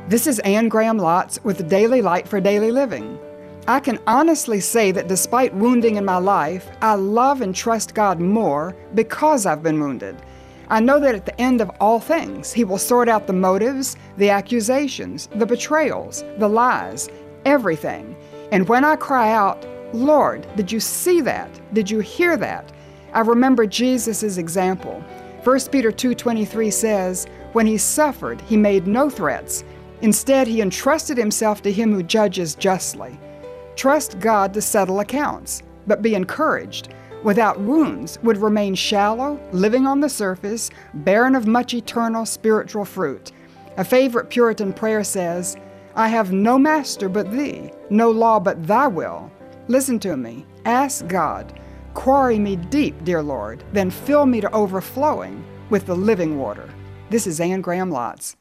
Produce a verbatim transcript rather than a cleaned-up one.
This is Anne Graham Lotz with Daily Light for Daily Living. I can honestly say that despite wounding in my life, I love and trust God more because I've been wounded. I know that at the end of all things, He will sort out the motives, the accusations, the betrayals, the lies, everything. And when I cry out, "Lord, did you see that? Did you hear that?" I remember Jesus' example. First Peter two twenty-three says, "When He suffered, He made no threats. Instead, He entrusted Himself to Him who judges justly." Trust God to settle accounts, but be encouraged. Without wounds would remain shallow, living on the surface, barren of much eternal spiritual fruit. A favorite Puritan prayer says, "I have no master but Thee, no law but Thy will." Listen to me. Ask God. Quarry me deep, dear Lord, then fill me to overflowing with the living water. This is Anne Graham Lotz.